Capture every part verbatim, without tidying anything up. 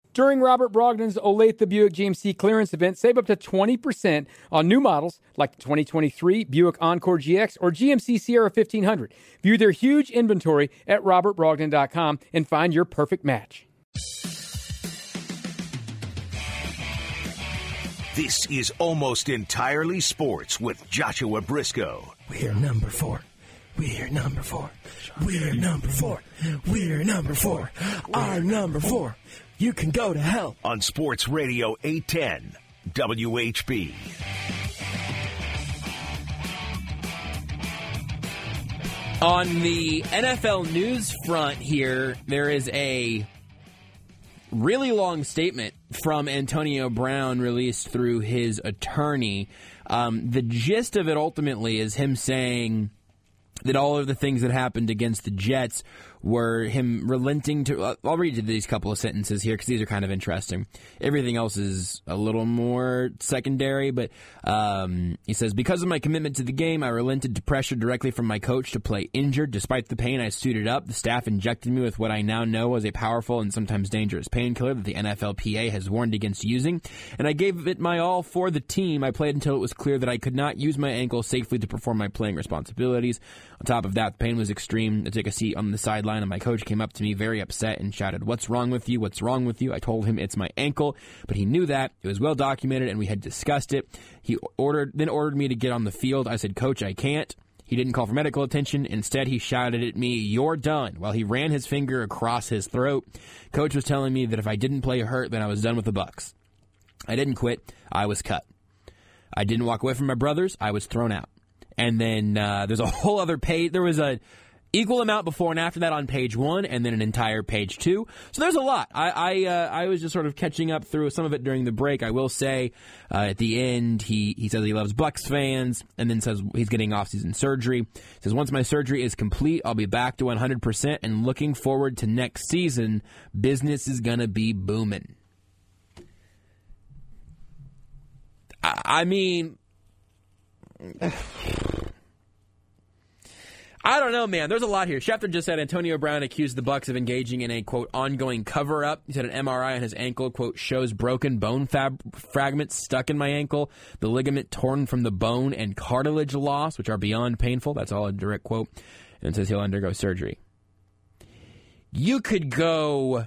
During Robert Brogdon's Olathe Buick G M C clearance event, save up to twenty percent on new models like the twenty twenty-three Buick Encore G X or G M C Sierra fifteen hundred. View their huge inventory at robert brogdon dot com and find your perfect match. This is Almost Entirely Sports with Joshua Briscoe. We're number four. We're number four. We're number four. We're number four. Our number four. You can go to hell. On Sports Radio eight ten, W H B. On the N F L news front here, there is a really long statement from Antonio Brown released through his attorney. Um, the gist of it ultimately is him saying that all of the things that happened against the Jets were him relenting to... Uh, I'll read you these couple of sentences here because these are kind of interesting. Everything else is a little more secondary, but um, he says, because of my commitment to the game, I relented to pressure directly from my coach to play injured. Despite the pain, I suited up. The staff injected me with what I now know is a powerful and sometimes dangerous painkiller that the N F L P A has warned against using, and I gave it my all for the team. I played until it was clear that I could not use my ankle safely to perform my playing responsibilities. On top of that, the pain was extreme. I took a seat on the sideline, and my coach came up to me very upset and shouted, "What's wrong with you? What's wrong with you?" I told him it's my ankle, but he knew that. It was well documented, and we had discussed it. He ordered, then ordered me to get on the field. I said, "Coach, I can't." He didn't call for medical attention. Instead, he shouted at me, "You're done," while he ran his finger across his throat. Coach was telling me that if I didn't play hurt, then I was done with the Bucs. I didn't quit. I was cut. I didn't walk away from my brothers. I was thrown out. And then uh, there's a whole other page. There was a equal amount before and after that on page one, and then an entire page two. So there's a lot. I I, uh, I was just sort of catching up through some of it during the break. I will say uh, at the end, he, he says he loves Bucs fans, and then says he's getting off-season surgery. He says, once my surgery is complete, I'll be back to one hundred percent, and looking forward to next season. Business is going to be booming. I, I mean... I don't know, man. There's a lot here. Schefter just said Antonio Brown accused the Bucs of engaging in a, quote, ongoing cover-up. He said an M R I on his ankle, quote, shows broken bone fab- fragments stuck in my ankle, the ligament torn from the bone, and cartilage loss, which are beyond painful. That's all a direct quote. And it says he'll undergo surgery. You could go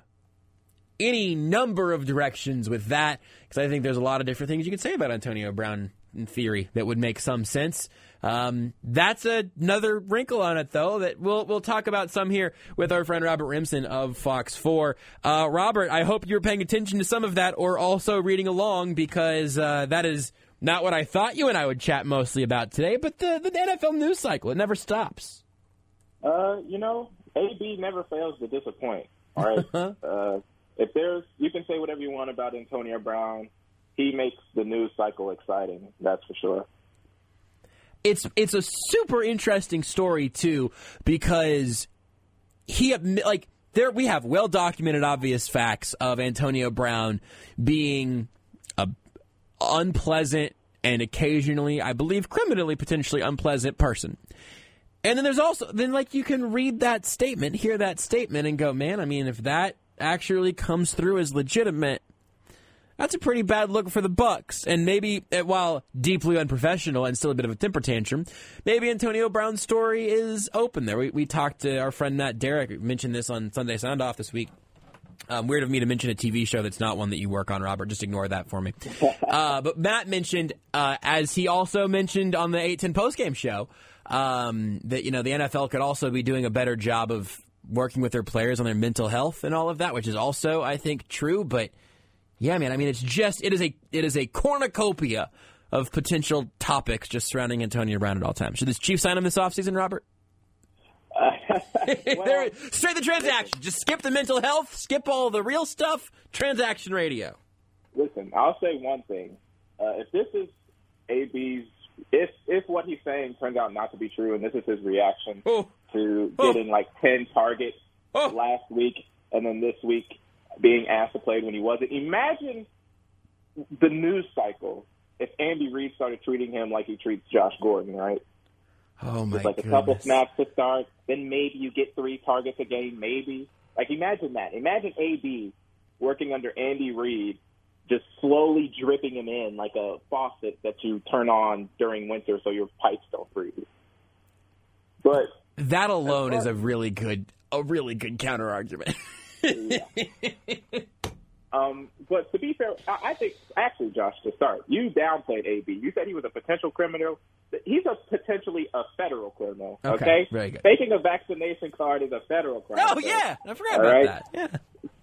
any number of directions with that, because I think there's a lot of different things you could say about Antonio Brown in theory that would make some sense. Um, that's a, another wrinkle on it, though, that we'll we'll talk about some here with our friend Robert Rimson of Fox four. Uh, Robert, I hope you're paying attention to some of that or also reading along, because uh, that is not what I thought you and I would chat mostly about today, but the, the N F L news cycle, it never stops. Uh, you know, A B never fails to disappoint, all right? uh, if there's, you can say whatever you want about Antonio Brown. He makes the news cycle exciting, that's for sure. It's it's a super interesting story, too, because he, like, there we have well-documented, obvious facts of Antonio Brown being a unpleasant and occasionally, I believe, criminally, potentially unpleasant person. And then there's also, then, like, you can read that statement, hear that statement, and go, man, I mean, if that actually comes through as legitimate, that's a pretty bad look for the Bucs. And maybe, while deeply unprofessional and still a bit of a temper tantrum, maybe Antonio Brown's story is open there. We, we talked to our friend Matt Derrick, mentioned this on Sunday Sound Off this week. Um, weird of me to mention a T V show that's not one that you work on, Robert. Just ignore that for me. Uh, but Matt mentioned, uh, as he also mentioned on the eight ten postgame show, um, that, you know, the N F L could also be doing a better job of working with their players on their mental health and all of that, which is also, I think, true. But yeah, man, I mean, it's just, it is a it is a cornucopia of potential topics just surrounding Antonio Brown at all times. Should this Chief sign him this offseason, Robert? Uh, well, straight the transaction. Just skip the mental health, skip all the real stuff, transaction radio. Listen, I'll say one thing. Uh, if this is A B's, if if what he's saying turns out not to be true, and this is his reaction oh. to getting oh. like ten targets oh. last week, and then this week being asked to play when he wasn't. Imagine the news cycle if Andy Reid started treating him like he treats Josh Gordon, right? Oh, my It's like goodness. a couple snaps to start, then maybe you get three targets a game, maybe. Like, imagine that. Imagine A B working under Andy Reid, just slowly dripping him in like a faucet that you turn on during winter so your pipes don't freeze. But that alone is a really good, a really good counter argument. Yeah. Um, but to be fair, I, I think, actually, Josh, to start, you downplayed A B. You said he was a potential criminal. He's a potentially a federal criminal, okay? Okay, very good. Faking a vaccination card is a federal crime. Oh, yeah. I forgot about right? that. Yeah.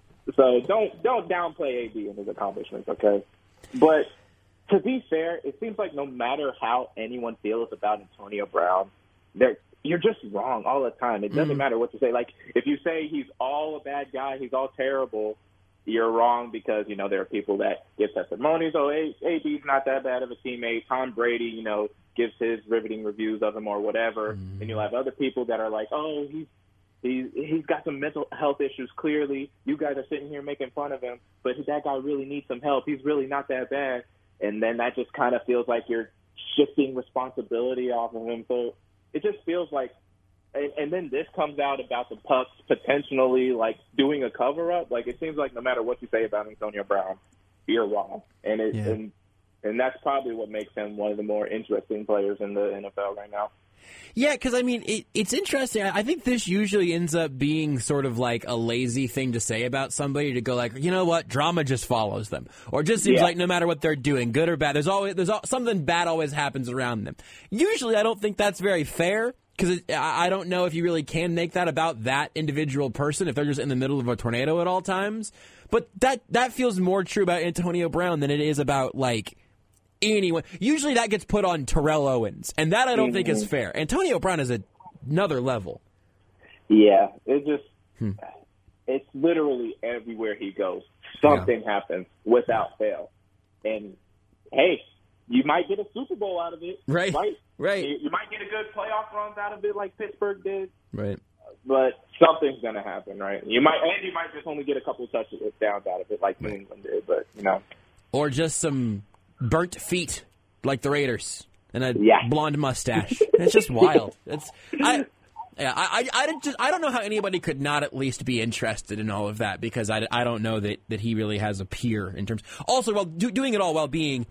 So don't don't downplay A B and his accomplishments, okay? But to be fair, it seems like no matter how anyone feels about Antonio Brown, they're you're just wrong all the time. It doesn't mm-hmm. matter what you say. Like, if you say he's all a bad guy, he's all terrible, you're wrong because, you know, there are people that give testimonies. Oh, A B's not that bad of a teammate. Tom Brady, you know, gives his riveting reviews of him or whatever. Mm-hmm. And you'll have other people that are like, oh, he's, he's, he's got some mental health issues, clearly. You guys are sitting here making fun of him, but that guy really needs some help. He's really not that bad. And then that just kind of feels like you're shifting responsibility off of him. So it just feels like, and, and then this comes out about the Bucs potentially, like, doing a cover-up. Like, it seems like no matter what you say about Antonio Brown, you're wrong. And it, yeah. and and that's probably what makes him one of the more interesting players in the N F L right now. Yeah, because, I mean, it, it's interesting. I think this usually ends up being sort of like a lazy thing to say about somebody, to go like, you know what, drama just follows them. Or it just seems yeah. like no matter what they're doing, good or bad, there's always there's something bad always happens around them. Usually I don't think that's very fair, because I don't know if you really can make that about that individual person if they're just in the middle of a tornado at all times. But that that feels more true about Antonio Brown than it is about, like, anyone. Usually that gets put on Terrell Owens, and that I don't mm-hmm. think is fair. Antonio Brown is a, another level. Yeah, it just hmm. it's literally everywhere he goes, something yeah. happens without fail. And hey, you might get a Super Bowl out of it, right? Right, right. You, you might get a good playoff run out of it, like Pittsburgh did, right? But something's gonna happen, right? You might, and you might just only get a couple of touchdowns out of it, like New England did, but you know, or just some burnt feet like the Raiders and a yeah. blonde mustache. It's just wild. It's I, yeah, I, I, I just I don't know how anybody could not at least be interested in all of that, because I, I don't know that, that he really has a peer in terms. Also, while do, doing it all while being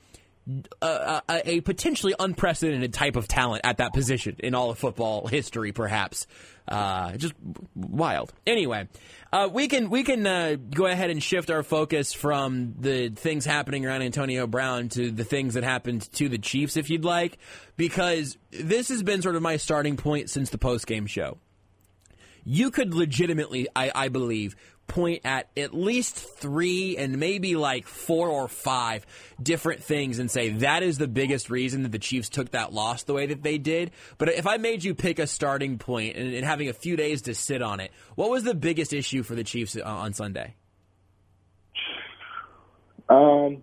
a, a, a potentially unprecedented type of talent at that position in all of football history, perhaps. Uh, just wild. Anyway, uh, we can we can uh, go ahead and shift our focus from the things happening around Antonio Brown to the things that happened to the Chiefs, if you'd like, because this has been sort of my starting point since the postgame show. You could legitimately, I, I believe, point at at least three and maybe like four or five different things and say that is the biggest reason that the Chiefs took that loss the way that they did. But if I made you pick a starting point and, and having a few days to sit on it, what was the biggest issue for the Chiefs uh, on Sunday? Um,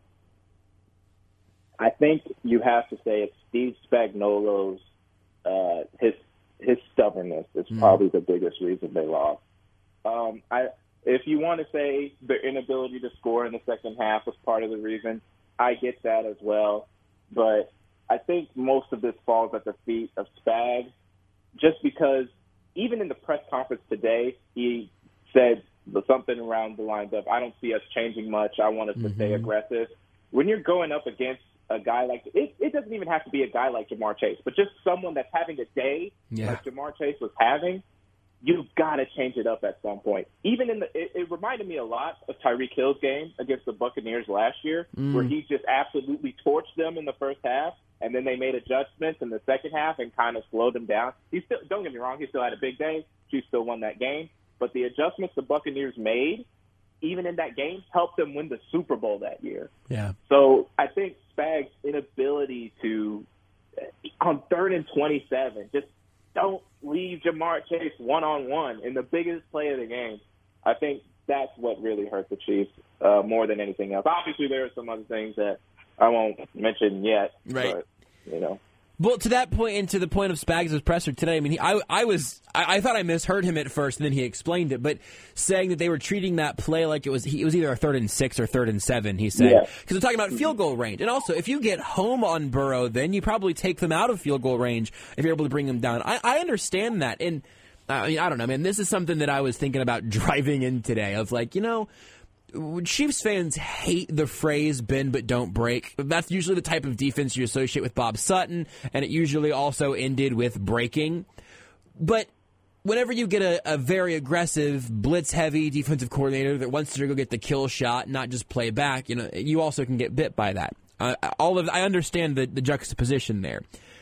I think you have to say it's Steve Spagnuolo's uh, his his stubbornness is mm. probably the biggest reason they lost. Um, I. If you want to say the inability to score in the second half was part of the reason, I get that as well. But I think most of this falls at the feet of Spags, just because even in the press conference today, he said something around the lines of, I don't see us changing much. I want us mm-hmm. to stay aggressive. When you're going up against a guy like it, it doesn't even have to be a guy like Jamar Chase, but just someone that's having a day yeah. like Jamar Chase was having, you've got to change it up at some point. Even in the, it, it reminded me a lot of Tyreek Hill's game against the Buccaneers last year, mm. where he just absolutely torched them in the first half, and then they made adjustments in the second half and kind of slowed them down. He still, don't get me wrong, he still had a big day. Chiefs still won that game, but the adjustments the Buccaneers made, even in that game, helped them win the Super Bowl that year. Yeah. So I think Spags' inability to, on third and twenty-seven, just don't leave Jamar Chase one-on-one in the biggest play of the game. I think that's what really hurt the Chiefs uh, more than anything else. Obviously, there are some other things that I won't mention yet. Right. But, you know. Well, to that point and to the point of Spags' presser today, I mean, he, I, I was, I, I thought I misheard him at first, and then he explained it, but saying that they were treating that play like it was, he, it was either a third and six or third and seven, he said. Because yeah. they're talking about field goal range. And also, if you get home on Burrow, then you probably take them out of field goal range if you're able to bring them down. I, I understand that. And, I mean, I don't know, man, this is something that I was thinking about driving in today, of like, you know, Chiefs fans hate the phrase bend but don't break. That's usually the type of defense you associate with Bob Sutton, and it usually also ended with breaking. But whenever you get a, a very aggressive, blitz-heavy defensive coordinator that wants to go get the kill shot, not just play back, you know, you also can get bit by that. Uh, all of I understand the, the juxtaposition there.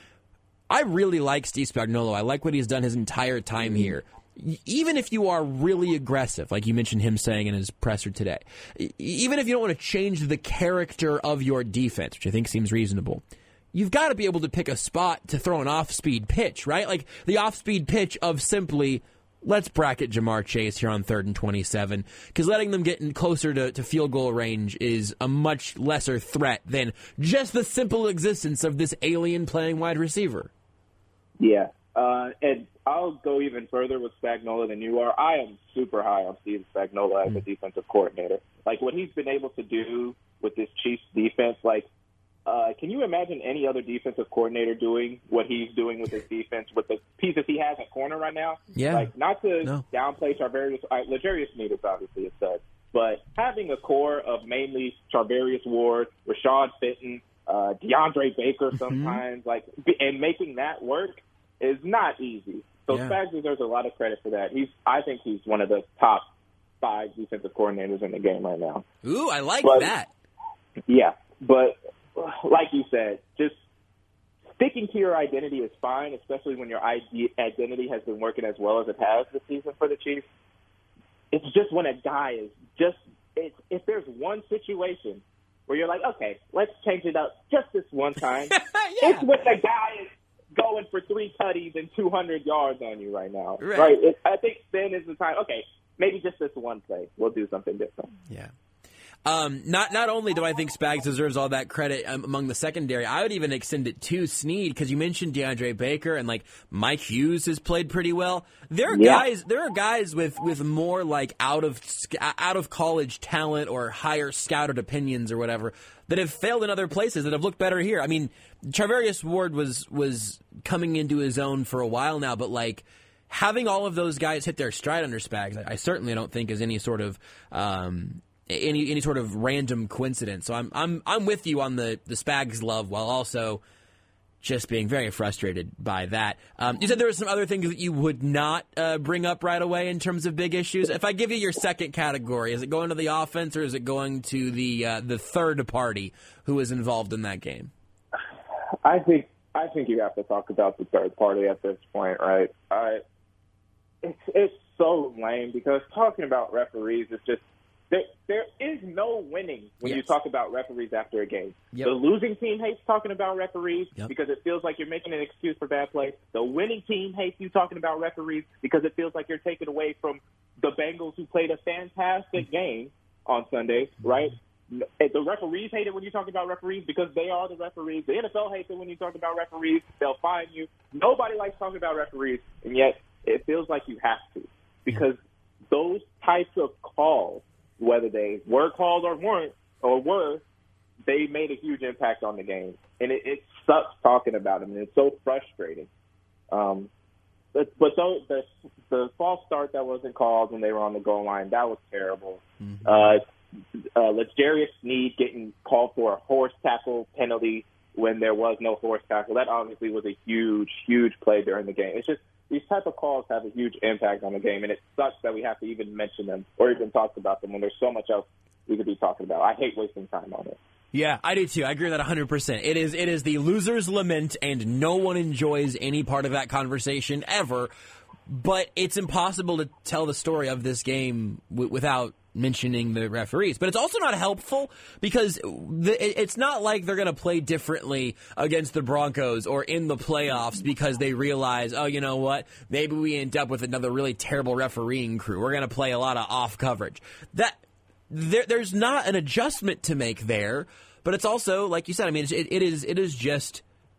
I really like Steve Spagnuolo. I like what he's done his entire time here. Even if you are really aggressive, like you mentioned him saying in his presser today, even if you don't want to change the character of your defense, which I think seems reasonable, you've got to be able to pick a spot to throw an off-speed pitch, right? Like the off-speed pitch of simply, let's bracket Jamar Chase here on third and twenty-seven, because letting them get in closer to, to field goal range is a much lesser threat than just the simple existence of this alien playing wide receiver. Yeah, uh, and I'll go even further with Spagnuolo than you are. I am super high on Steve Spagnuolo as a defensive coordinator. Like, what he's been able to do with this Chiefs defense, like, uh, can you imagine any other defensive coordinator doing what he's doing with his defense with the pieces he has at corner right now? Yeah. Like, not to no. downplay Charvarius, uh, L'Jarius Sneed is obviously a stud, but having a core of mainly Charvarius Ward, Rashad Fenton, uh, DeAndre Baker sometimes, mm-hmm. like, and making that work is not easy. So yeah. Spags deserves a lot of credit for that. He's, I think he's one of the top five defensive coordinators in the game right now. Ooh, I like but, that. Yeah, but like you said, just sticking to your identity is fine, especially when your identity has been working as well as it has this season for the Chiefs. It's just when a guy is just it's, – if there's one situation where you're like, okay, let's change it up just this one time, yeah. It's when the guy is going for three tutties and two hundred yards on you right now. Right. right? It, I think then is the time, okay, maybe just this one play. We'll do something different. Yeah. Um, not not only do I think Spags deserves all that credit um, among the secondary, I would even extend it to Sneed, because you mentioned DeAndre Baker and like Mike Hughes has played pretty well. There are yeah. guys there are guys with, with more like out of out of college talent or higher scouted opinions or whatever that have failed in other places that have looked better here. I mean, Charvarius Ward was was coming into his own for a while now, but like having all of those guys hit their stride under Spags, I, I certainly don't think is any sort of um, any any sort of random coincidence. So I'm I'm I'm with you on the, the Spags love, while also just being very frustrated by that. Um, you said there were some other things that you would not uh, bring up right away in terms of big issues. If I give you your second category, is it going to the offense or is it going to the uh, the third party who is involved in that game? I think I think you have to talk about the third party at this point, right? I, it's it's so lame because talking about referees is just there. There is no winning when yes. you talk about referees after a game. Yep. The losing team hates talking about referees yep. because it feels like you're making an excuse for bad play. The winning team hates you talking about referees because it feels like you're taking away from the Bengals, who played a fantastic game on Sunday, right? The referees hate it when you talk about referees because they are the referees. The N F L hates it when you talk about referees. They'll fine you. Nobody likes talking about referees, and yet it feels like you have to, because those types of calls, whether they were called or weren't or were, they made a huge impact on the game. And it, it sucks talking about them, and it's so frustrating. Um, but but those, the, the false start that wasn't called when they were on the goal line, that was terrible. Mm-hmm. Uh, uh, L'Jarius Sneed getting called for a horse tackle penalty when there was no horse tackle, that obviously was a huge, huge play during the game. It's just these type of calls have a huge impact on the game, and it sucks that we have to even mention them or even talk about them when there's so much else we could be talking about. I hate wasting time on it. Yeah, I do too. I agree with that one hundred percent. It is it is the loser's lament, and no one enjoys any part of that conversation ever. But it's impossible to tell the story of this game w- without mentioning the referees. But it's also not helpful because the, it, it's not like they're going to play differently against the Broncos or in the playoffs because they realize, oh, you know what, maybe we end up with another really terrible refereeing crew. We're going to play a lot of off coverage. That there, there's not an adjustment to make there, but it's also, like you said, I mean, it, it is it is just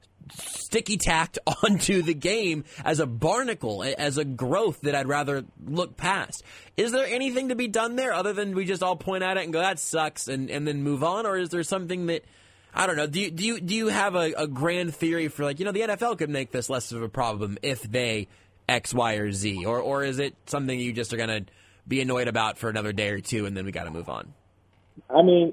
sticky tacked onto the game as a barnacle, as a growth that I'd rather look past. Is there anything to be done there other than we just all point at it and go, that sucks, and, and then move on? Or is there something that, I don't know, do you, do you, do you have a, a grand theory for, like, you know, the N F L could make this less of a problem if they X, Y, or Z? Or, or is it something you just are going to be annoyed about for another day or two and then we got to move on? I mean,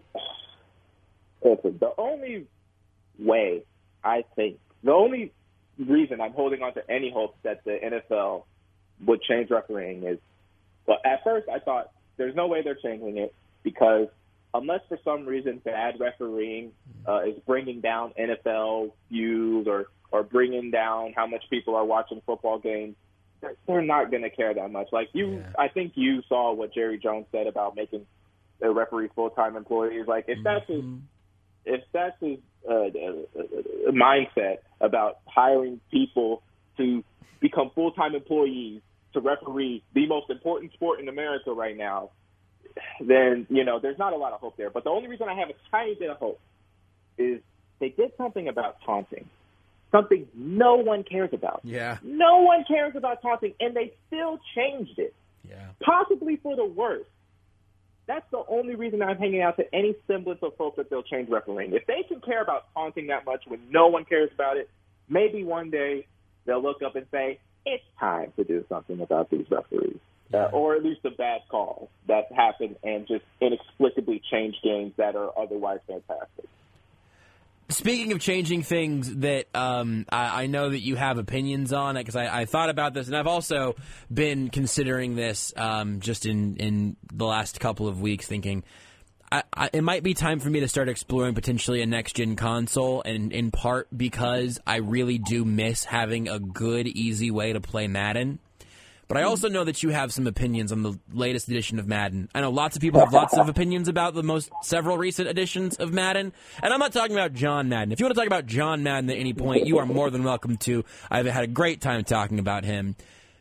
listen, the only way I think, the only reason I'm holding on to any hope that the N F L would change refereeing is, well, at first I thought there's no way they're changing it because unless for some reason bad refereeing uh, is bringing down N F L views or, or bringing down how much people are watching football games, they're, they're not going to care that much. Like you, yeah. I think you saw what Jerry Jones said about making the referees full-time employees. Like if that's his, if that's his uh, uh, mindset about hiring people to become full-time employees to referee the most important sport in America right now, then, you know, there's not a lot of hope there. But the only reason I have a tiny bit of hope is they did something about taunting, something no one cares about. Yeah. No one cares about taunting, and they still changed it. Yeah. Possibly for the worse. That's the only reason I'm hanging out to any semblance of hope that they'll change refereeing. If they can care about taunting that much when no one cares about it, maybe one day they'll look up and say, it's time to do something about these referees. Uh, or at least the bad calls that happen and just inexplicably change games that are otherwise fantastic. Speaking of changing things that um, I, I know that you have opinions on, because I, I thought about this, and I've also been considering this um, just in, in the last couple of weeks, thinking I, I, it might be time for me to start exploring potentially a next-gen console, and in part because I really do miss having a good, easy way to play Madden. But I also know that you have some opinions on the latest edition of Madden. I know lots of people have lots of opinions about the most several recent editions of Madden. And I'm not talking about John Madden. If you want to talk about John Madden at any point, you are more than welcome to. I've had a great time talking about him.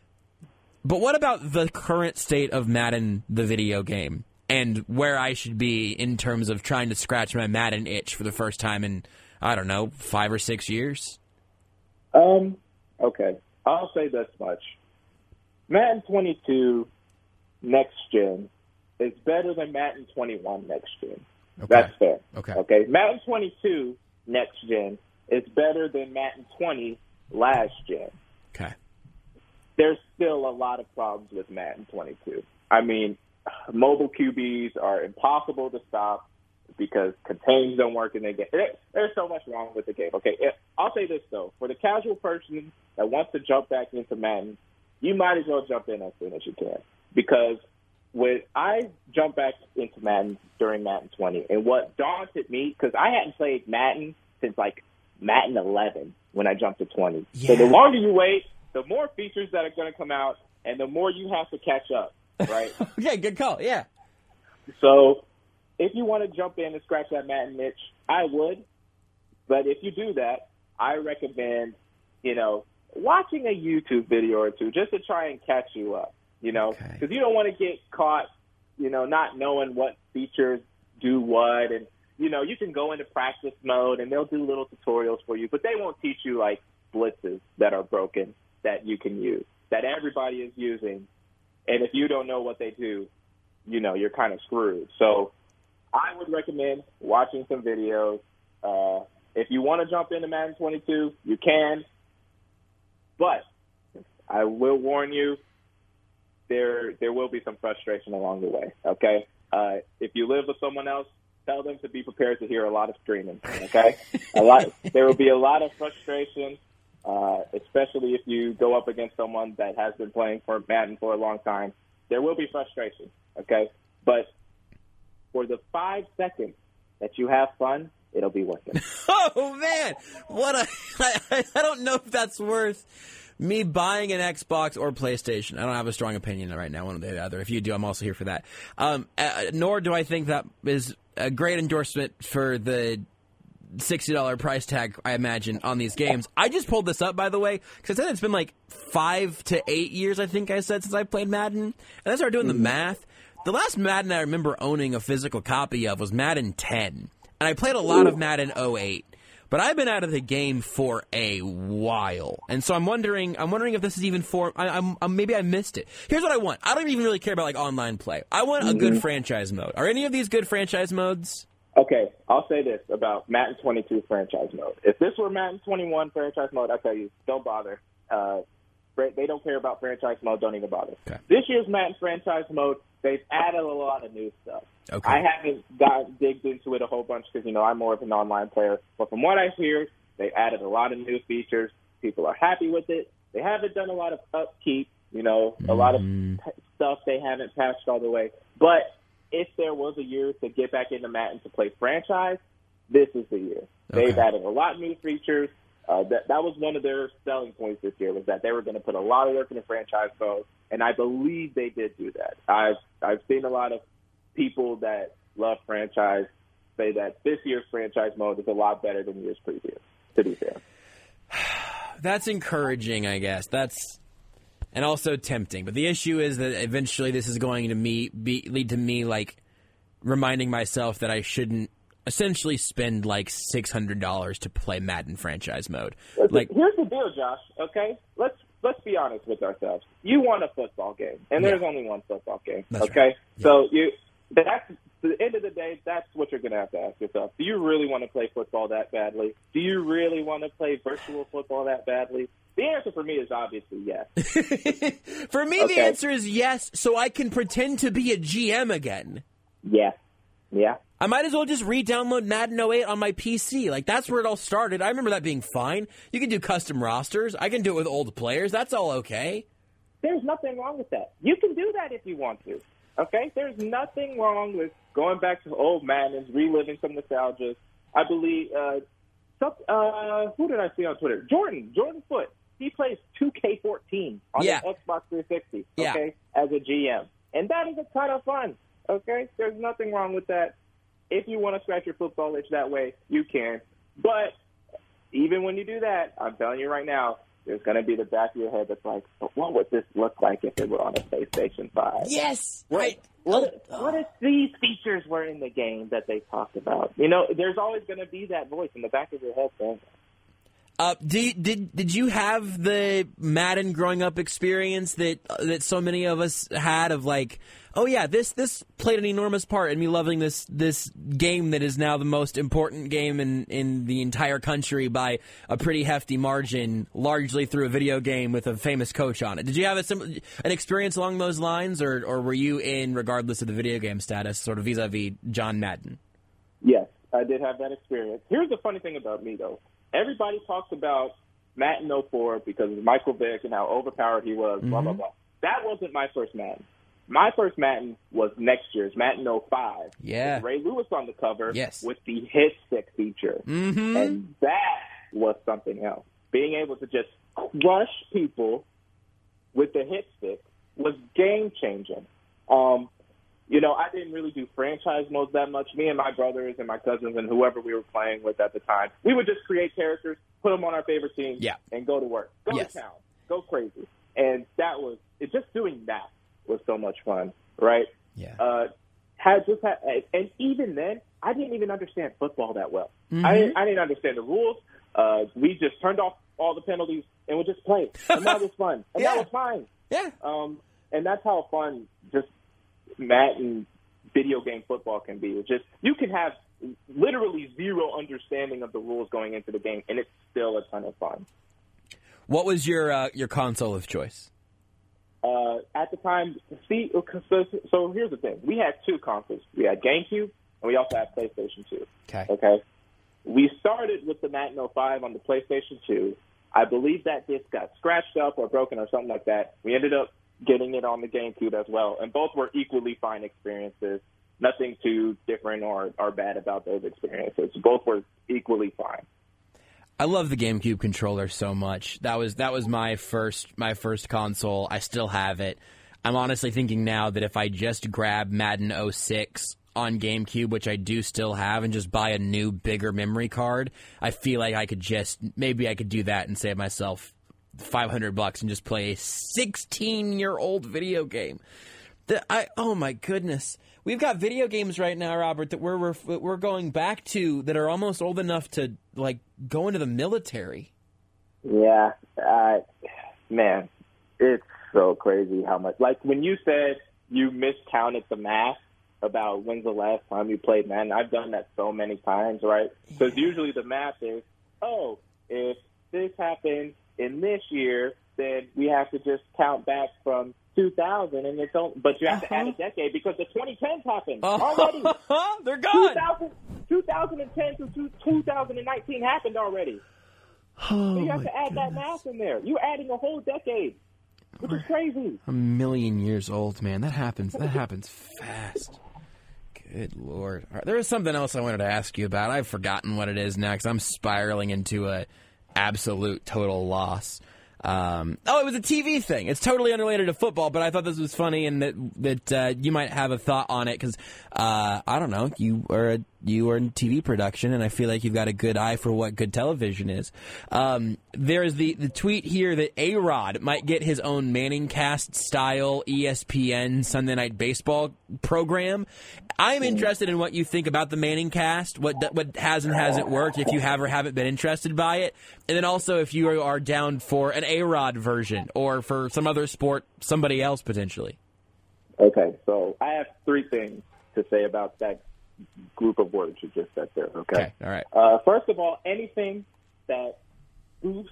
But what about the current state of Madden, the video game, and where I should be in terms of trying to scratch my Madden itch for the first time in, I don't know, five or six years? Um, okay. I'll say this much. Madden twenty-two next gen is better than Madden twenty-one next gen. Okay. That's fair. Okay. Okay. Madden twenty-two next gen is better than Madden twenty last gen. Okay. There's still a lot of problems with Madden twenty-two. I mean, mobile Q Bs are impossible to stop because contains don't work in the game. There's so much wrong with the game. Okay. I'll say this though, for the casual person that wants to jump back into Madden, you might as well jump in as soon as you can. Because when I jumped back into Madden during Madden twenty, and what daunted me, because I hadn't played Madden since, like, Madden eleven when I jumped to twenty. Yeah. So the longer you wait, the more features that are going to come out, and the more you have to catch up, right? Okay, good call, yeah. So if you want to jump in and scratch that Madden itch, I would. But if you do that, I recommend, you know, watching a YouTube video or two just to try and catch you up, you know, because okay. you don't want to get caught, you know, not knowing what features do what. And, you know, you can go into practice mode and they'll do little tutorials for you, but they won't teach you, like, blitzes that are broken that you can use, that everybody is using. And if you don't know what they do, you know, you're kind of screwed. So I would recommend watching some videos. Uh, if you want to jump into Madden twenty-two, you can. But I will warn you, there there will be some frustration along the way, okay? Uh, if you live with someone else, tell them to be prepared to hear a lot of screaming, okay? a lot. There will be a lot of frustration, uh, especially if you go up against someone that has been playing for Madden for a long time. There will be frustration, okay? But for the five seconds that you have fun, it'll be worth it. Oh, man. What a, I, I don't know if that's worth me buying an Xbox or PlayStation. I don't have a strong opinion right now, one or the other. If you do, I'm also here for that. Um, uh, nor do I think that is a great endorsement for the sixty dollars price tag, I imagine, on these games. I just pulled this up, by the way, because I said it's been like five to eight years, I think I said, since I played Madden. And I started doing mm-hmm. the math. The last Madden I remember owning a physical copy of was Madden ten. And I played a lot of Madden oh eight, but I've been out of the game for a while, and so I'm wondering. I'm wondering if this is even for. I, I'm, I'm maybe I missed it. Here's what I want. I don't even really care about like online play. I want a good mm-hmm. franchise mode. Are any of these good franchise modes? Okay, I'll say this about Madden twenty-two franchise mode. If this were Madden twenty-one franchise mode, I tell you, don't bother. Uh, they don't care about franchise mode. Don't even bother. Okay. This year's Madden franchise mode, they've added a lot of new stuff. Okay. I haven't got digged into it a whole bunch because, you know, I'm more of an online player. But from what I hear, they added a lot of new features. People are happy with it. They haven't done a lot of upkeep, you know, a mm-hmm. lot of stuff they haven't patched all the way. But if there was a year to get back into Madden to play franchise, this is the year. Okay. They've added a lot of new features. Uh, that that was one of their selling points this year, was that they were going to put a lot of work into franchise mode, and I believe they did do that. I've I've seen a lot of people that love franchise say that this year's franchise mode is a lot better than years previous, to be fair. That's encouraging, I guess. That's and also tempting. But the issue is that eventually this is going to me be, lead to me like reminding myself that I shouldn't essentially spend like six hundred dollars to play Madden franchise mode. Listen, like, here's the deal, Josh. Okay, let's let's be honest with ourselves. You want a football game, and there's yeah. only one football game. That's okay, right. yeah. so you that's at the end of the day, that's what you're going to have to ask yourself. Do you really want to play football that badly? Do you really want to play virtual football that badly? The answer for me is obviously yes. For me, okay. the answer is yes, so I can pretend to be a G M again. Yeah. Yeah. I might as well just re-download Madden oh eight on my P C. Like, that's where it all started. I remember that being fine. You can do custom rosters. I can do it with old players. That's all okay. There's nothing wrong with that. You can do that if you want to. Okay? There's nothing wrong with going back to old Maddens, reliving some nostalgia. I believe, uh, some, uh, who did I see on Twitter? Jordan. Jordan Foote. He plays two K fourteen on yeah. the Xbox three sixty, okay, yeah. as a G M. And that is a ton of fun, okay? There's nothing wrong with that. If you want to scratch your football itch that way, you can. But even when you do that, I'm telling you right now, there's going to be the back of your head that's like, what would this look like if it were on a PlayStation five? Yes! What, right. What, oh. what if these features were in the game that they talked about? You know, there's always going to be that voice in the back of your head saying, Uh, did did did you have the Madden growing up experience that uh, that so many of us had of like, oh yeah, this this played an enormous part in me loving this this game that is now the most important game in, in the entire country by a pretty hefty margin, largely through a video game with a famous coach on it. Did you have a sim- an experience along those lines, or or were you in, regardless of the video game status, sort of vis-a-vis John Madden? Yes, I did have that experience. Here's the funny thing about me, though. Everybody talks about Madden oh four because of Michael Vick and how overpowered he was, mm-hmm. blah, blah, blah. That wasn't my first Madden. My first Madden was next year's, Madden oh five. Yeah. With Ray Lewis on the cover yes. with the hit stick feature. Mm-hmm. And that was something else. Being able to just crush people with the hit stick was game-changing. Um, You know, I didn't really do franchise modes that much. Me and my brothers and my cousins and whoever we were playing with at the time, we would just create characters, put them on our favorite team, yeah. and go to work. Go yes. to town. Go crazy. And that was it. Just doing that was so much fun, right? Yeah. Uh, had just had, and even then, I didn't even understand football that well. Mm-hmm. I, didn't, I didn't understand the rules. Uh, we just turned off all the penalties and would just play. And that was fun. And yeah. that was fine. Yeah. Um, and that's how fun just Madden video game football can be. It's just you can have literally zero understanding of the rules going into the game, and it's still a ton of fun. What was your uh, your console of choice? Uh, at the time, see, so, so here's the thing: we had two consoles. We had GameCube, and we also had PlayStation two. Okay. Okay. We started with the Madden oh five on the PlayStation two. I believe that disc got scratched up or broken or something like that. We ended up getting it on the GameCube as well, and both were equally fine experiences. Nothing too different or, or bad about those experiences. Both were equally fine. I love the GameCube controller so much. That was that was my first my first console. I still have it. I'm honestly thinking now that if I just grab Madden oh six on GameCube, which I do still have, and just buy a new, bigger memory card, I feel like I could just maybe I could do that and save myself five hundred bucks and just play a sixteen-year-old video game. The, I oh my goodness, we've got video games right now, Robert, that we're, we're we're going back to that are almost old enough to like go into the military. Yeah, uh, man, it's so crazy how much. Like when you said you miscounted the math about when's the last time you played Madden, I've done that so many times, right? Because yeah. usually the math is, oh, if this happened in this year, then we have to just count back from two thousand, and it's only, but you have uh-huh. to add a decade because the twenty tens happened uh-huh. already. They're gone. two thousand ten to two thousand nineteen happened already. Oh, so you have my to add goodness. that math in there. You're adding a whole decade, which is crazy. A million years old, man. That happens. That happens fast. Good Lord. All right, there was something else I wanted to ask you about. I've forgotten what it is now because I'm spiraling into a absolute total loss. Um, oh, it was a T V thing. It's totally unrelated to football, but I thought this was funny and that that uh, you might have a thought on it because uh, I don't know. You are a, you are in T V production, and I feel like you've got a good eye for what good television is. Um, there's the the tweet here that A-Rod might get his own ManningCast style E S P N Sunday Night Baseball program. I'm interested in what you think about the ManningCast, what what has and hasn't worked, if you have or haven't been interested by it, and then also if you are down for an A-Rod version or for some other sport, somebody else potentially. Okay, so I have three things to say about that group of words you just said there, okay? Okay, all right. Uh, first of all, anything that boosts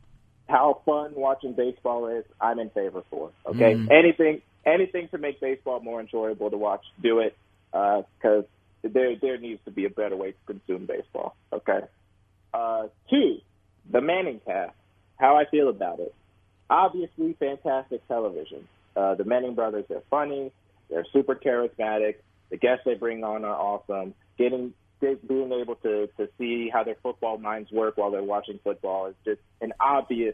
how fun watching baseball is, I'm in favor for, okay? Mm. Anything anything to make baseball more enjoyable to watch, do it, because uh, there, there needs to be a better way to consume baseball, okay? Uh, two, the ManningCast, how I feel about it. Obviously, fantastic television. Uh, the Manning brothers, they're funny, they're super charismatic, the guests they bring on are awesome. Getting being able to, to see how their football minds work while they're watching football is just an obvious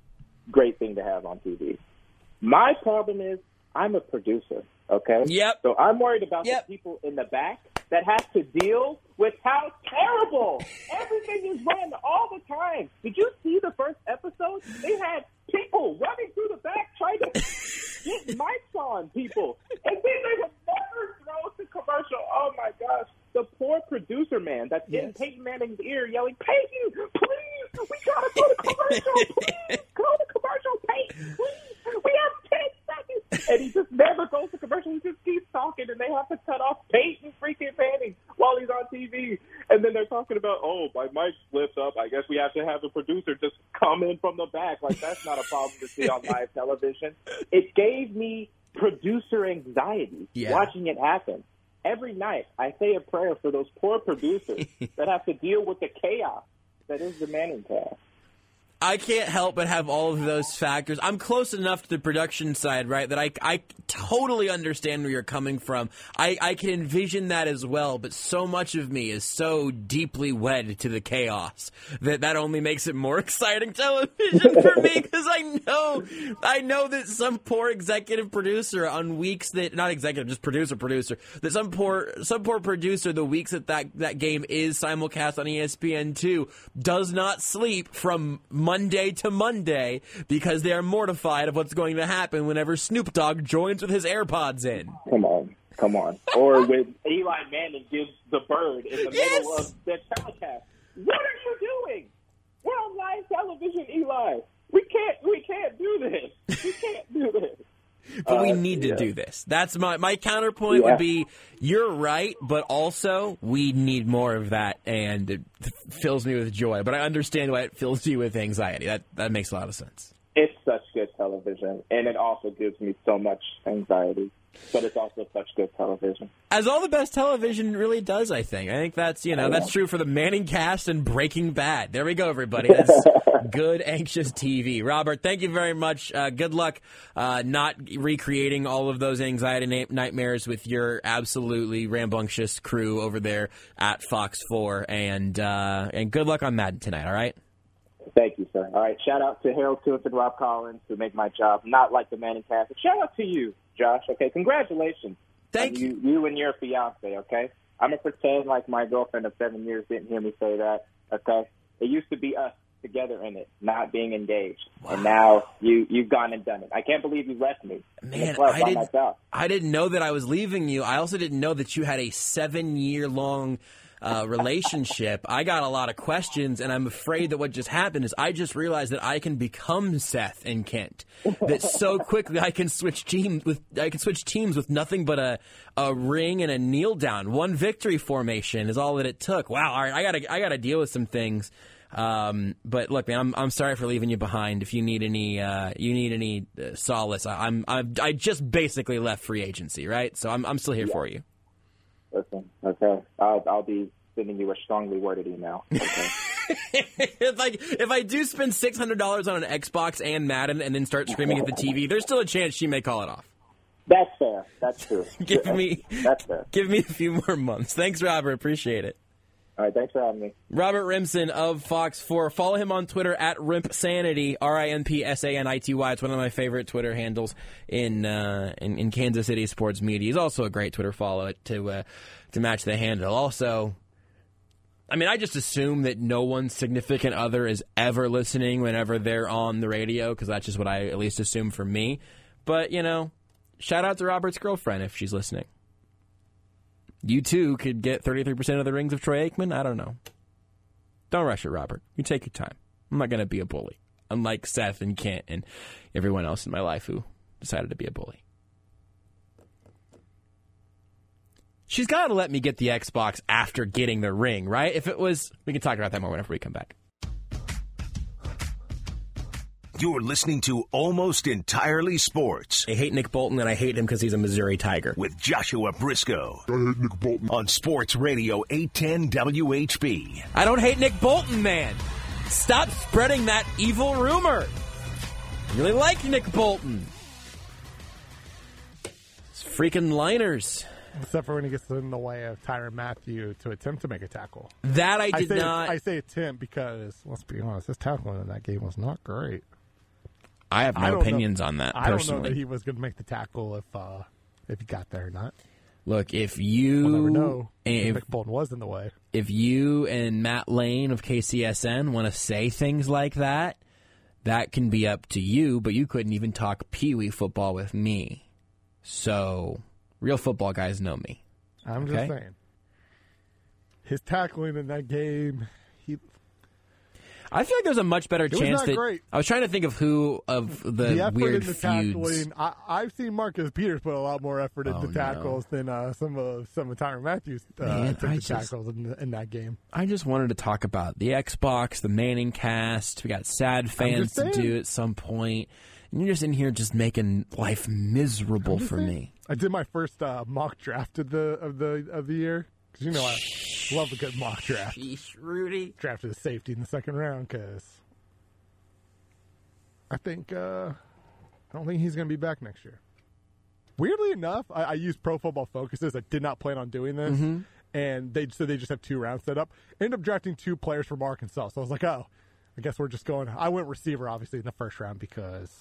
great thing to have on T V. My problem is I'm a producer, okay? Yep. So I'm worried about yep. the people in the back that have to deal with how terrible everything is run all the time. Did you see the first episode? They had people running through the back trying to get mics on people. And then they would never throw to commercial. Oh, my gosh. The poor producer, man, that's yes. in Peyton Manning's ear yelling, Peyton, please, we got to go to commercial. Please, go to commercial, Peyton, please. We have ten seconds. And he just never goes to commercial. He just keeps talking, and they have to cut off Peyton freaking Manning while he's on T V. And then they're talking about, oh, my mic flips up. I guess we have to have a producer just come in from the back. Like, that's not a problem to see on live television. It gave me producer anxiety yeah. watching it happen. Every night, I say a prayer for those poor producers that have to deal with the chaos that is the ManningCast. I can't help but have all of those factors. I'm close enough to the production side, right, that I, I totally understand where you're coming from. I, I can envision that as well, but so much of me is so deeply wed to the chaos that that only makes it more exciting television for me because I know I know that some poor executive producer on weeks that, not executive, just producer, producer, that some poor some poor producer the weeks that that, that game is simulcast on E S P N two does not sleep from Monday to Monday because they are mortified of what's going to happen whenever Snoop Dogg joins with his AirPods in. Come on. Come on. Or when Eli Manning gives the bird in the yes! middle of the telecast. What are you doing? We're on live television, Eli. We can't we can't do this. We can't do this. But uh, we need to yeah. do this. That's my my counterpoint yeah. would be, you're right, but also we need more of that, and it fills me with joy. But I understand why it fills you with anxiety. That that makes a lot of sense. It's such good television, and it also gives me so much anxiety. But it's also such good television. As all the best television really does, I think. I think that's, you know, yeah. that's true for the ManningCast and Breaking Bad. There we go, everybody. That's good, anxious T V. Robert, thank you very much. Uh, good luck uh, not recreating all of those anxiety na- nightmares with your absolutely rambunctious crew over there at Fox four. And, uh, and good luck on Madden tonight, all right? Thank you, sir. All right, shout out to Harold Toots and Rob Collins who make my job not like the ManningCast. Shout out to you, Josh. Okay, congratulations. Thank you. you. You and your fiance. Okay, I'm gonna pretend like my girlfriend of seven years didn't hear me say that. Okay, it used to be us together in it, not being engaged, wow. and now you you've gone and done it. I can't believe you left me. Man, I didn't. I didn't know that I was leaving you. I also didn't know that you had a seven-year-long Uh, relationship. I got a lot of questions, and I'm afraid that what just happened is I just realized that I can become Seth and Kent. That so quickly I can switch teams with I can switch teams with nothing but a a ring and a kneel down. One victory formation is all that it took. Wow, all right, I gotta I gotta deal with some things Um, but look, man, I'm I'm sorry for leaving you behind. If you need any uh, you need any uh, solace, I, I'm I'm I just basically left free agency, right? So I'm I'm still here yeah. for you. Listen, okay, I'll I'll be sending you a strongly worded email. Okay. if I if I do spend six hundred dollars on an Xbox and Madden and then start screaming at the T V, there's still a chance she may call it off. That's fair. That's true. give me That's fair. Give me a few more months. Thanks, Robert. Appreciate it. All right, thanks for having me. Robert Rimpson of Fox four. Follow him on Twitter at Rimpsanity, R I N P S A N I T Y. It's one of my favorite Twitter handles in uh, in, in Kansas City sports media. He's also a great Twitter follow to uh, to match the handle. Also, I mean, I just assume that no one's significant other is ever listening whenever they're on the radio, because that's just what I at least assume for me. But, you know, shout out to Robert's girlfriend if she's listening. You, too, could get thirty-three percent of the rings of Troy Aikman. I don't know. Don't rush it, Robert. You take your time. I'm not going to be a bully, unlike Seth and Kent and everyone else in my life who decided to be a bully. She's got to let me get the Xbox after getting the ring, right? If it was, we can talk about that more whenever we come back. You're listening to Almost Entirely Sports. I hate Nick Bolton, and I hate him because he's a Missouri Tiger. With Joshua Briscoe. I hate Nick Bolton. On Sports Radio eight ten W H B. I don't hate Nick Bolton, man. Stop spreading that evil rumor. I really like Nick Bolton. It's freaking liners. Except for when he gets in the way of Tyrann Mathieu to attempt to make a tackle. That I did I say, not. I say attempt because, let's be honest, his tackling in that game was not great. I have no I opinions know, on that, I personally. don't know that he was going to make the tackle if uh, if he got there or not. Look, if you... We'll never know if if Nick Bolton was in the way. If you and Matt Lane of K C S N want to say things like that, that can be up to you, but you couldn't even talk Pee-wee football with me. So, real football guys know me. I'm okay? just saying. His tackling in that game, he... I feel like there's a much better it chance was not that great. I was trying to think of who of the, the effort weird in the feuds. tackling. I, I've seen Marcus Peters put a lot more effort into Oh, tackles no. than uh, some of some of Tyrann Mathieu's uh, Man, took I the just- tackles in, in that game. I just wanted to talk about the Xbox, the Manning cast. We got sad fans to saying. do at some point. And you're just in here just making life miserable I'm just for saying. me. I did my first uh, mock draft of the of the of the year because you know I love a good mock draft. Sheesh, Rudy. Drafted a safety in the second round because I think uh, I don't think he's going to be back next year. Weirdly enough, I, I used Pro Football Focuses. I did not plan on doing this, Mm-hmm. and they so they just have two rounds set up. Ended up drafting two players from Arkansas, so I was like, oh, I guess we're just going. I went receiver obviously in the first round because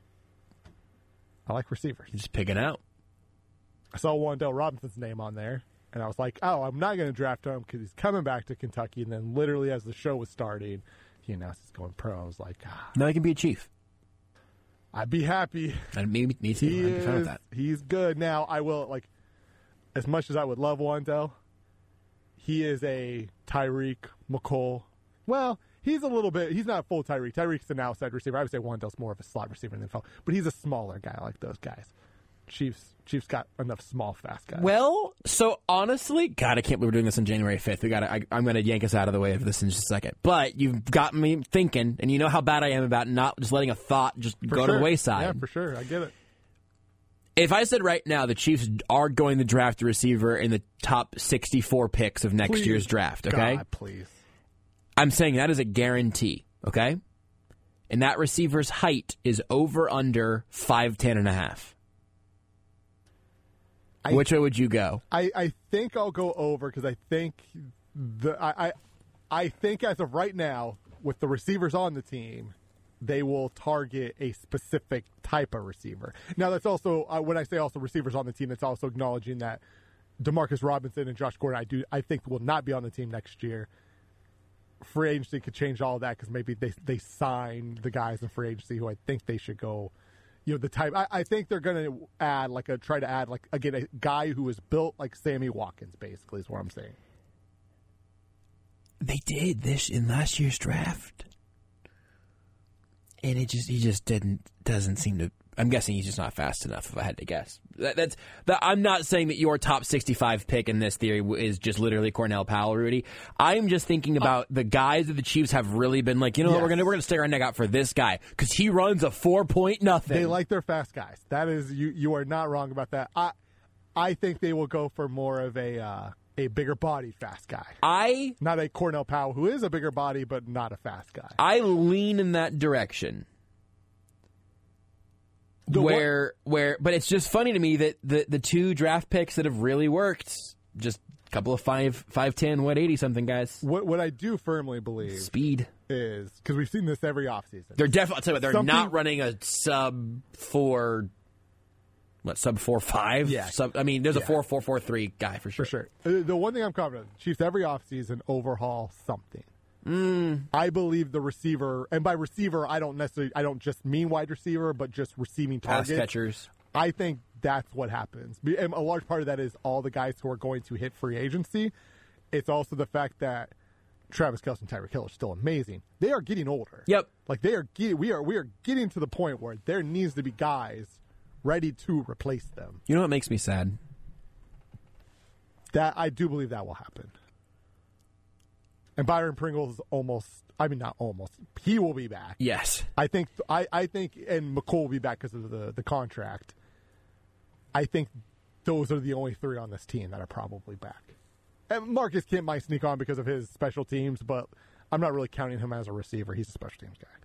I like receivers. You just pick it out. I saw Wan'Dale Robinson's name on there, and I was like, oh, I'm not going to draft him because he's coming back to Kentucky. And then literally as the show was starting, he announced he's going pro. I was like, ah, Now he can be a Chief. I'd be happy. And maybe me too. He I'd be fine with is, that. he's good. Now, I will, like, as much as I would love Wan'Dale, he is a Tyreek McColl. Well, he's a little bit, he's not full Tyreek. Tyreek's an outside receiver. I would say Wan'Dale's more of a slot receiver in the N F L, but he's a smaller guy like those guys. Chiefs Chiefs got enough small, fast guys. Well, so honestly, God, I can't believe we're doing this on January fifth. We got I, I'm going to yank us out of the way of this in just a second. But you've got me thinking, and you know how bad I am about not just letting a thought just For go sure. to the wayside. Yeah, for sure. I get it. If I said right now the Chiefs are going to draft a receiver in the top sixty-four picks of next Please, year's draft, okay? God, please. I'm saying that is a guarantee, okay? And that receiver's height is over under five ten and a half. I, Which way would you go? I, I think I'll go over because I think the I, I I think as of right now, with the receivers on the team, they will target a specific type of receiver. Now, that's also uh, when I say also receivers on the team, that's also acknowledging that Demarcus Robinson and Josh Gordon, I do I think will not be on the team next year. Free agency could change all of that because maybe they they sign the guys in free agency who I think they should go. You know, the type, I, I think they're going to add, like, a, try to add, like, again, a guy who is built like Sammy Watkins, basically, is what I'm saying. They did this in last year's draft. And it just, he just didn't, doesn't seem to I'm guessing he's just not fast enough, if I had to guess. That, that's that, I'm not saying that your top sixty-five pick in this theory is just literally Cornell Powell, Rudy. I'm just thinking about uh, the guys that the Chiefs have really been like, you know yes. what, we're gonna we're gonna stick our neck out for this guy because he runs a four point nothing. They like their fast guys. That is, you you are not wrong about that. I I think they will go for more of a uh, a bigger body fast guy. I not a Cornell Powell who is a bigger body but not a fast guy. I lean in that direction. The where what? where but it's just funny to me that the the two draft picks that have really worked, just a couple of five five ten one eighty something guys. What what I do firmly believe speed is, because we've seen this every offseason. They're definitely, I'll tell you what, they're Something, not running a sub four what sub four five? Yeah. Sub, I mean there's yeah. a four four four three guy for sure. For sure. Uh, the one thing I'm confident, Chiefs every offseason overhaul something. Mm. I believe the receiver, and by receiver, I don't necessarily, I don't just mean wide receiver, but just receiving targets. Pass catchers. I think that's what happens. And a large part of that is all the guys who are going to hit free agency. It's also the fact that Travis Kelce and Tyreek Hill are still amazing. They are getting older. Yep. Like they are, we are, we are getting to the point where there needs to be guys ready to replace them. You know what makes me sad? That I do believe that will happen. And Byron Pringle is almost, I mean, not almost, he will be back. Yes. I think, I, I think, and McCoy will be back because of the, the contract. I think those are the only three on this team that are probably back. And Marcus Kemp might sneak on because of his special teams, but I'm not really counting him as a receiver. He's a special teams guy.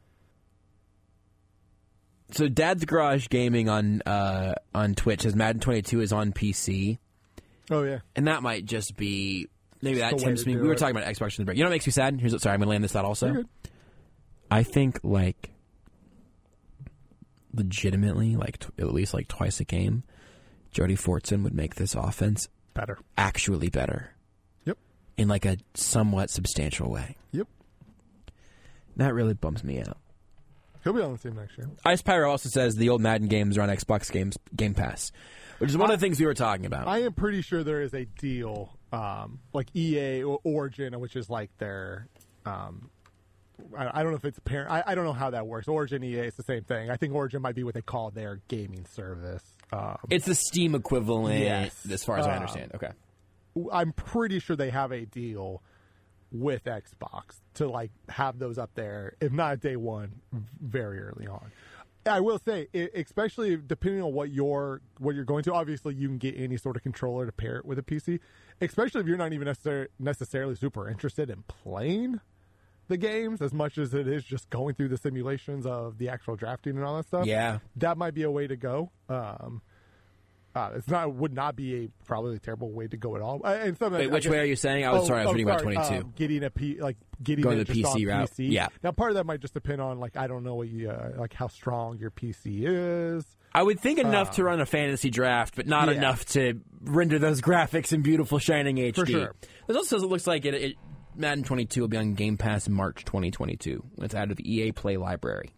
So Dad's Garage Gaming on uh, on Twitch says Madden twenty-two is on P C. Oh, yeah. And that might just be... Maybe that the way tempts to me. do We were it. talking about Xbox in the break. You know what makes me sad? Here's what, sorry, I'm going to land this thought also. You're good. I think, like, legitimately, like, t- at least, like, twice a game, Jody Fortson would make this offense Better. actually better. Yep. In, like, a somewhat substantial way. Yep. That really bums me out. He'll be on the team next year. Ice Pyro also says the old Madden games are on Xbox games Game Pass, which is one I, of the things we were talking about. I am pretty sure there is a deal, um, like E A or Origin, which is like their, um, I, I don't know if it's parent. I, I don't know how that works. Origin, E A, it's the same thing. I think Origin might be what they call their gaming service. Um, it's the Steam equivalent, yes. as far as I Um, understand. Okay. I'm pretty sure they have a deal with Xbox to like have those up there, if not day one, very early on. I will say, it, especially depending on what you're what you're going to. Obviously, you can get any sort of controller to pair it with a P C. Especially if you're not even necessar- necessarily super interested in playing the games as much as it is just going through the simulations of the actual drafting and all that stuff. Yeah, that might be a way to go. Um, uh, it's not would not be a probably a terrible way to go at all. Uh, and some Wait, which guess, way are you saying? I was oh, sorry, I was oh, reading sorry, about twenty-two. Um, getting a P, like getting Going it the P C just on route. P C. Yeah. Now, part of that might just depend on like I don't know what you uh, like how strong your P C is. I would think enough um, to run a fantasy draft, but not yeah. enough to render those graphics in beautiful shining H D. For sure. This also says it looks like it, it Madden twenty-two will be on Game Pass in March twenty twenty-two when it's added to the E A Play library.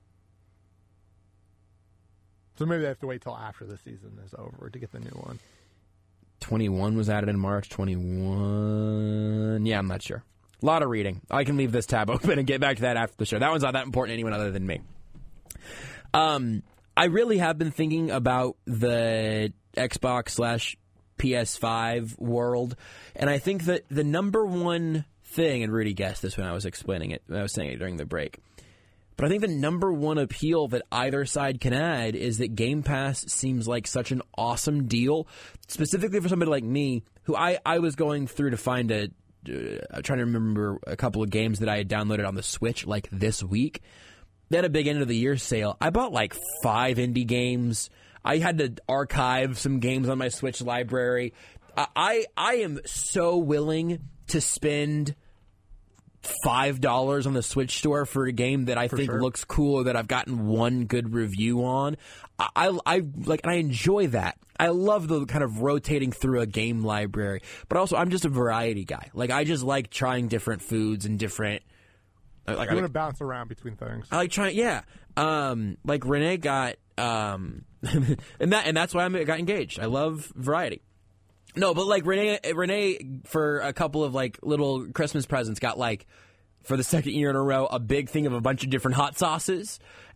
So maybe they have to wait till after the season is over to get the new one. twenty-one was added in March. twenty-one. Yeah, I'm not sure. A lot of reading. I can leave this tab open and get back to that after the show. That one's not that important to anyone other than me. Um, I really have been thinking about the Xbox slash P S five world, and I think that the number one thing, and Rudy guessed this when I was explaining it, when I was saying it during the break, but I think the number one appeal that either side can add is that Game Pass seems like such an awesome deal, specifically for somebody like me, who I, I was going through to find a, uh, trying to remember a couple of games that I had downloaded on the Switch like this week. They had a big end of the year sale. I bought like five indie games. I had to archive some games on my Switch library. I I, I am so willing to spend five dollars on the Switch store for a game that I For think sure. looks cool or that I've gotten one good review on. I, I, I like and I enjoy that. I love the kind of rotating through a game library. But also, I'm just a variety guy. Like I just like trying different foods and different. Like, You I want like, to bounce around between things. I like trying, yeah. Um, like Renee got, um, and that and that's why I got engaged. I love variety. No, but like Renee, Renee for a couple of like little Christmas presents got like for the second year in a row a big thing of a bunch of different hot sauces,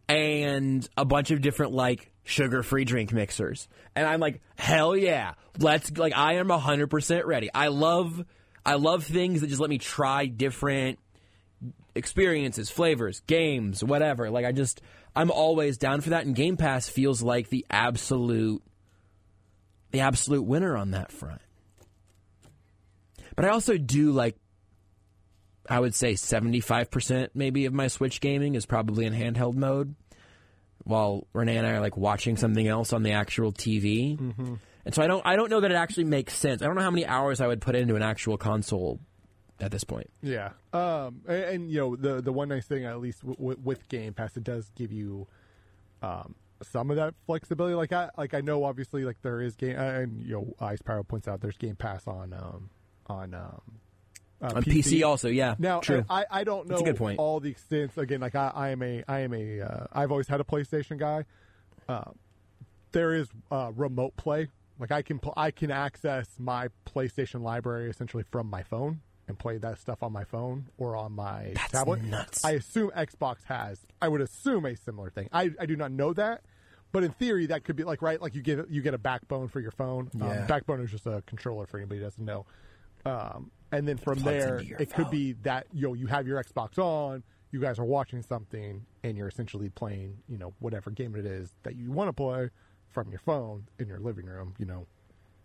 and a bunch of different, like, sugar-free drink mixers. And I'm like, hell yeah. Let's, like, I am one hundred percent ready. I love, I love things that just let me try different experiences, flavors, games, whatever. Like, I just, I'm always down for that. And Game Pass feels like the absolute, the absolute winner on that front. But I also do, like, I would say seventy-five percent maybe of my Switch gaming is probably in handheld mode, while Renee and I are, like, watching something else on the actual T V. Mm-hmm. And so I don't I don't know that it actually makes sense. I don't know how many hours I would put into an actual console at this point. Yeah. Um, and, and, you know, the the one nice thing, at least w- w- with Game Pass, it does give you um, some of that flexibility. Like, I like I know, obviously, like, there is game, and, you know, Ice Power points out there's Game Pass on, um, on, um, Uh, on P C. P C also, yeah. Now, true. I, I don't know That's a good point. all the extents. Again, like I, I am a, I am a, uh, I've always had a PlayStation guy. Uh, there is uh, remote play. Like I can, pl- I can access my PlayStation library essentially from my phone and play that stuff on my phone or on my That's tablet. nuts. I assume Xbox has. I would assume a similar thing. I, I do not know that, but in theory, that could be like right. Like you get, you get a Backbone for your phone. Yeah. Um, Backbone is just a controller for anybody who doesn't know. Um, and then from plugs there, into your it phone. could be that you know, you have your Xbox on, you guys are watching something, and you're essentially playing, you know, whatever game it is that you want to play from your phone in your living room, you know.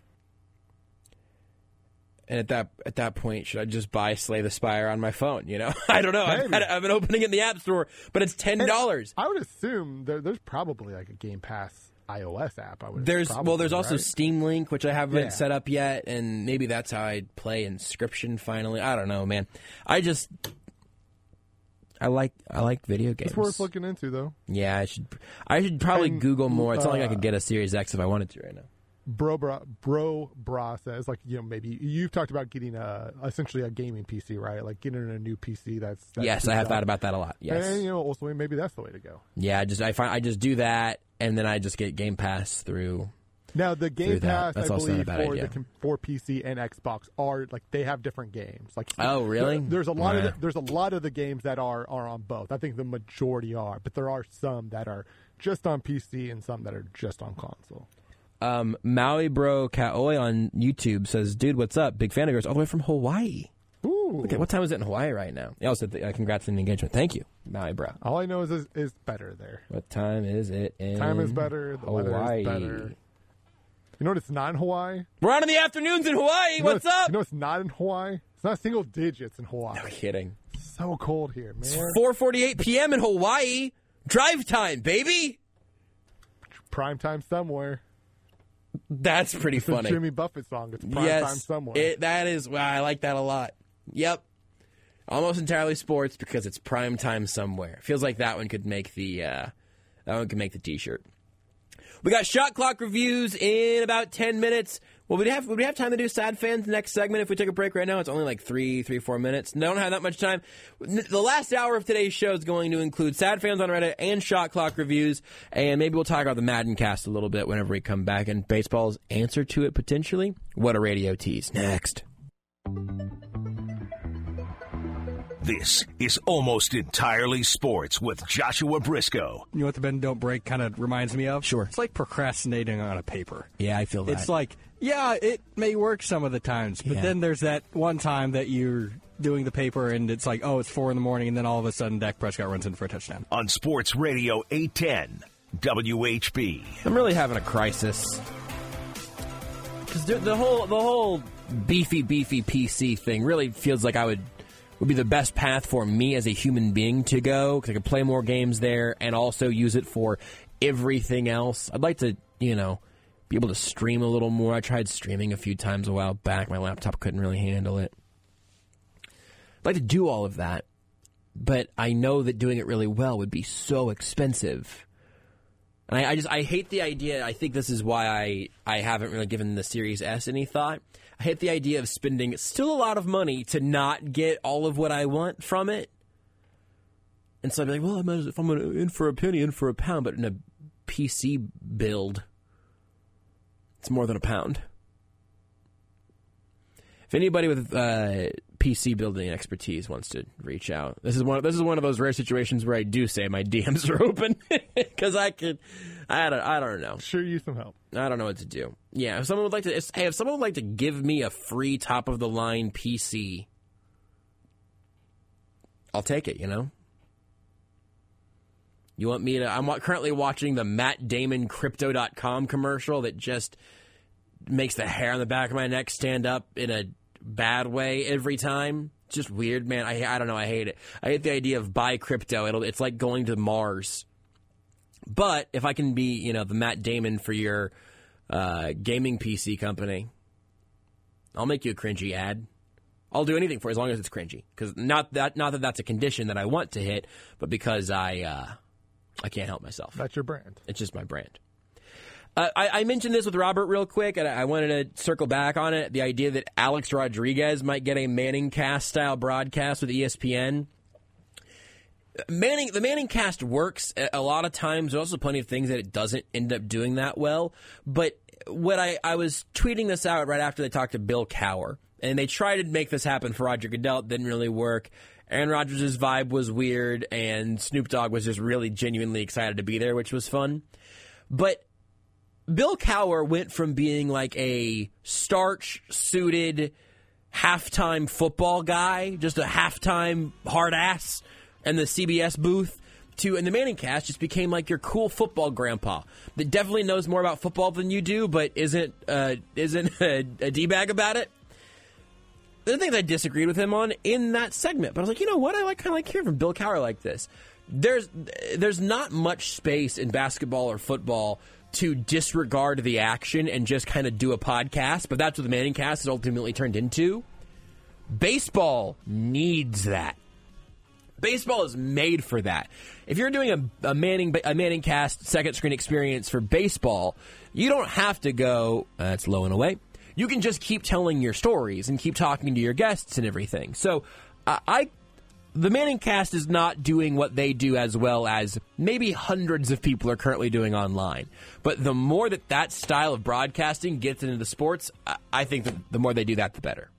And at that at that point, should I just buy Slay the Spire on my phone? You know, I don't know. I've, had, I've been opening it in the App Store, but it's ten dollars. I would assume there, there's probably like a Game Pass iOS app. I would. There's probably, well, there's also right? Steam Link, which I haven't Yeah. set up yet, and maybe that's how I'd play Inscription finally. I don't know, man. I just I like I like video games. It's worth looking into, though. Yeah, I should I should probably And, Google more. It's not like I uh, could get a Series X if I wanted to right now. Bro, bra, bro, bra says like you know maybe you've talked about getting a essentially a gaming P C, right? Like getting a new P C. That's, that's Yes, I have thought about that a lot. Yes, and you know also maybe that's the way to go. yeah. I just I find I just do that, and then I just get Game Pass through. Now the Game that. Pass, That's I also not a believe, bad for idea. the com- for P C and Xbox are like they have different games. Like Oh, really? there- there's a lot of Yeah. the, there's a lot of the games that are are on both. I think the majority are, but there are some that are just on P C and some that are just on console. Um, Maui Bro Kaoi on YouTube says, "Dude, what's up? Big fan of yours, all the way from Hawaii. Ooh, Look at what time is it in Hawaii right now?" He also said, uh, "Congrats on the engagement. Thank you, Maui Bro." all I know is, is is better there. What time is it in Time is better. The weather Hawaii? is better. You know what? It's not in Hawaii. We're on in the afternoons in Hawaii. You know What's up? You know it's not in Hawaii. It's not single digits in Hawaii. No kidding. So cold here, man. four forty-eight p.m. in Hawaii. Drive time, baby. Prime time somewhere. That's pretty It's a funny. Jimmy Buffett song. It's prime yes, time somewhere. It, that is. Wow, I like that a lot. Yep. Almost entirely sports because it's prime time somewhere. Feels like that one could make the uh, that one could make the T-shirt. We got shot clock reviews in about ten minutes. Well, would we have would we have time to do Sad Fans next segment if we take a break right now? It's only like three, three, four minutes. Don't have that much time. The last hour of today's show is going to include Sad Fans on Reddit and shot clock reviews, and maybe we'll talk about the Madden cast a little bit whenever we come back and baseball's answer to it potentially. What a radio tease. Next. This is Almost Entirely Sports with Joshua Briscoe. You know what the bend don't break kind of reminds me of? Sure. It's like procrastinating on a paper. Yeah, I feel that. It's like, yeah, it may work some of the times, but Yeah. then there's that one time that you're doing the paper and it's like, oh, it's four in the morning, and then all of a sudden Dak Prescott runs in for a touchdown. On Sports Radio eight ten W H B. I'm really having a crisis. Because the, the whole the whole beefy, beefy P C thing really feels like I would would be the best path for me as a human being to go, because I could play more games there and also use it for everything else. I'd like to, you know, be able to stream a little more. I tried streaming a few times a while back. My laptop couldn't really handle it. I'd like to do all of that, but I know that doing it really well would be so expensive. And I, I just I hate the idea. I think this is why I, I haven't really given the Series S any thought. I hate the idea of spending still a lot of money to not get all of what I want from it. And so I'd be like, well, I might as- if I'm gonna, in for a penny, in for a pound. But in a P C build, it's more than a pound. If anybody with uh, P C building expertise wants to reach out. This is one. Of, this is one of those rare situations where I do say my D Ms are open because I could. I don't. I don't know. Sure, use some help. I don't know what to do. Yeah, if someone would like to. If, hey, if someone would like to give me a free top of the line P C, I'll take it. You know. You want me to? I'm currently watching the Matt Damon Crypto dot com commercial that just makes the hair on the back of my neck stand up in a bad way every time. It's just weird, man. I I don't know. I hate it. I hate the idea of buy crypto. It'll it's like going to Mars. But if I can be, you know, the Matt Damon for your uh, gaming P C company, I'll make you a cringy ad. I'll do anything for it as long as it's cringy. Because not that not that that's a condition that I want to hit, but because I uh, I can't help myself. That's your brand. It's just my brand. Uh, I, I mentioned this with Robert real quick, and I wanted to circle back on it. The idea that Alex Rodriguez might get a Manning cast style broadcast with E S P N. Manning, the Manning cast works a lot of times. There's also plenty of things that it doesn't end up doing that well. But what I, I was tweeting this out right after they talked to Bill Cowher, and they tried to make this happen for Roger Goodell. It didn't really work. Aaron Rodgers' vibe was weird, and Snoop Dogg was just really genuinely excited to be there, which was fun. But Bill Cowher went from being like a starch-suited halftime football guy, just a halftime hard ass in the C B S booth, to, and the Manning cast just became like your cool football grandpa that definitely knows more about football than you do, but isn't uh, isn't a, a D-bag about it. The things I disagreed with him on in that segment, but I was like, you know what? I like kind of like hearing from Bill Cowher like this. There's there's not much space in basketball or football to disregard the action and just kind of do a podcast, but that's what the Manning cast has ultimately turned into. Baseball needs that. Baseball is made for that. If you're doing a, a Manning a Manning cast second screen experience for baseball, you don't have to go, that's uh, low and away. You can just keep telling your stories and keep talking to your guests and everything. So uh, I, the Manning cast is not doing what they do as well as maybe hundreds of people are currently doing online. But the more that that style of broadcasting gets into the sports, I, I think that the more they do that, the better.